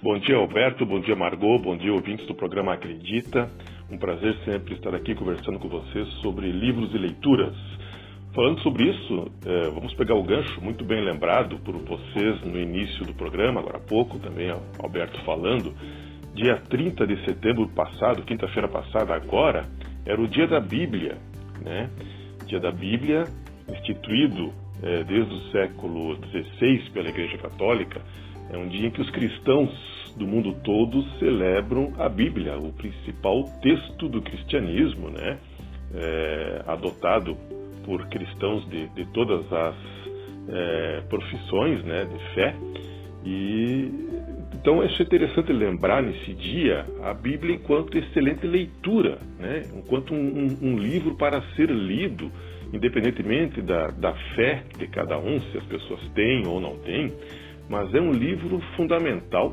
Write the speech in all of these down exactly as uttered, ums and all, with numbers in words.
Bom dia, Alberto, bom dia, Margot, bom dia, ouvintes do programa Acredita. Um prazer sempre estar aqui conversando com vocês sobre livros e leituras. Falando sobre isso, é, vamos pegar o gancho muito bem lembrado por vocês no início do programa, agora há pouco, também Alberto falando. Dia trinta de setembro passado, quinta-feira passada, agora, era o Dia da Bíblia, né? Dia da Bíblia, instituído é, desde o século dezesseis pela Igreja Católica, é um dia em que os cristãos do mundo todo celebram a Bíblia, o principal texto do cristianismo, né? É, adotado por cristãos de, de todas as é, profissões, né, de fé. E então é interessante lembrar nesse dia a Bíblia enquanto excelente leitura, né? Enquanto um, um, um livro para ser lido, independentemente da, da fé de cada um, se as pessoas têm ou não têm, mas é um livro fundamental,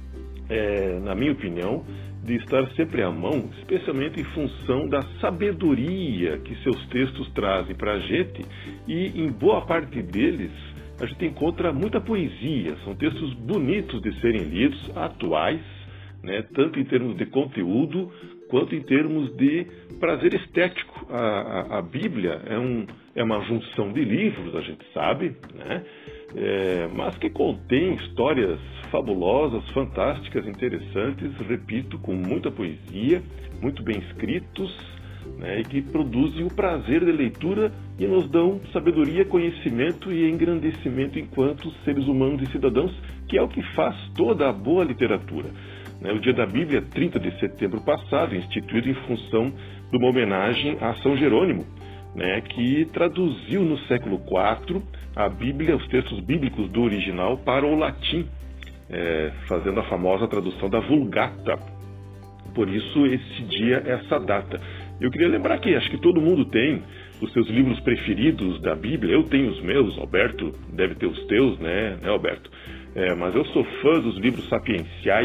é, na minha opinião, de estar sempre à mão, especialmente em função da sabedoria que seus textos trazem para a gente, e em boa parte deles a gente encontra muita poesia, são textos bonitos de serem lidos, atuais, né, tanto em termos de conteúdo quanto em termos de prazer estético. A, a, a Bíblia é, um, é uma junção de livros, a gente sabe, né, é, mas que contém histórias fabulosas, fantásticas, interessantes, repito, com muita poesia, muito bem escritos, né, e que produzem o prazer de leitura e nos dão sabedoria, conhecimento e engrandecimento enquanto seres humanos e cidadãos, que é o que faz toda a boa literatura. O Dia da Bíblia, trinta de setembro passado, instituído em função de uma homenagem a São Jerônimo, né, que traduziu no século quatro a Bíblia, os textos bíblicos do original, para o latim, é, fazendo a famosa tradução da Vulgata. Por isso, esse dia, essa data. Eu queria lembrar que acho que todo mundo tem os seus livros preferidos da Bíblia. Eu tenho os meus, Alberto deve ter os teus, né, né Alberto? É, mas eu sou fã dos livros sapienciais,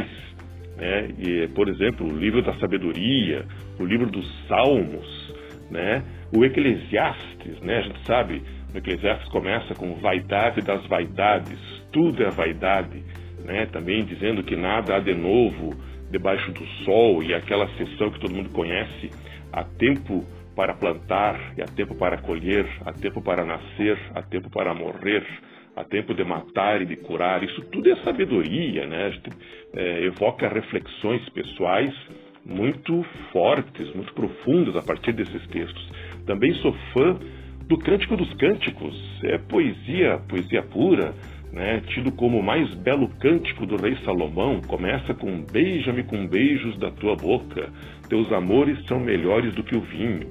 né? E, por exemplo, o livro da sabedoria, o livro dos Salmos, né? O Eclesiastes, né? A gente sabe, o Eclesiastes começa com vaidade das vaidades, tudo é vaidade, né? Também dizendo que nada há de novo debaixo do sol, e aquela seção que todo mundo conhece: há tempo para plantar, e há tempo para colher, há tempo para nascer, há tempo para morrer, há tempo de matar e de curar. Isso tudo é sabedoria, né? A gente é, evoca reflexões pessoais muito fortes, muito profundas a partir desses textos. Também sou fã do Cântico dos Cânticos, é poesia, poesia pura, né? Tido como o mais belo cântico do rei Salomão. Começa com: beija-me com beijos da tua boca, teus amores são melhores do que o vinho,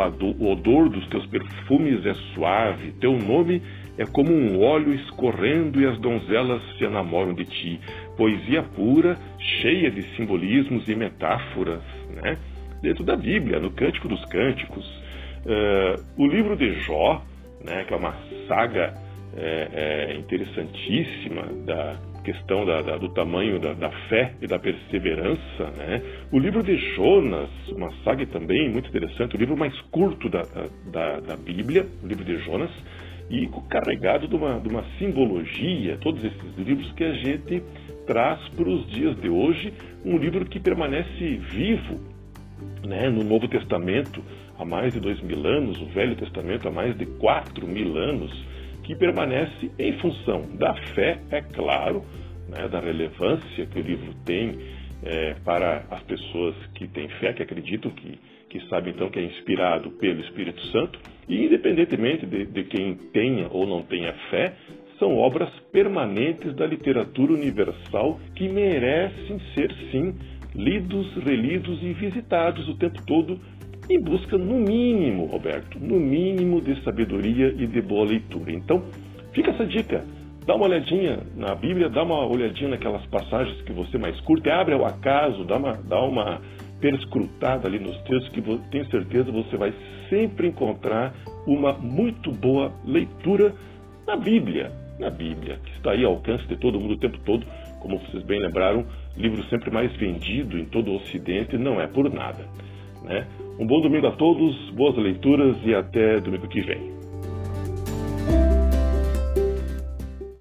o odor dos teus perfumes é suave, teu nome é como um óleo escorrendo e as donzelas se enamoram de ti. Poesia pura, cheia de simbolismos e metáforas, né? Dentro da Bíblia, no Cântico dos Cânticos. Uh, o livro de Jó, né, que é uma saga é, é, interessantíssima da questão da, da, do tamanho da, da fé e da perseverança, né? O livro de Jonas, uma saga também muito interessante, o livro mais curto da, da, da Bíblia, o livro de Jonas, e carregado de uma, de uma simbologia, todos esses livros que a gente traz para os dias de hoje, um livro que permanece vivo, né, no Novo Testamento há mais de dois mil anos, o Velho Testamento há mais de quatro mil anos, que permanece em função da fé, é claro, né, da relevância que o livro tem é, para as pessoas que têm fé, que acreditam, que, que sabem então que é inspirado pelo Espírito Santo, e independentemente de, de quem tenha ou não tenha fé, são obras permanentes da literatura universal que merecem ser, sim, lidos, relidos e visitados o tempo todo, em busca, no mínimo, Roberto, no mínimo de sabedoria e de boa leitura. Então, fica essa dica. Dá uma olhadinha na Bíblia, dá uma olhadinha naquelas passagens que você mais curte, abre ao acaso, dá uma, dá uma perscrutada ali nos textos, que tenho certeza você vai sempre encontrar uma muito boa leitura na Bíblia, na Bíblia, que está aí ao alcance de todo mundo o tempo todo. Como vocês bem lembraram, livro sempre mais vendido em todo o Ocidente, não é por nada, né? Um bom domingo a todos, boas leituras e até domingo que vem.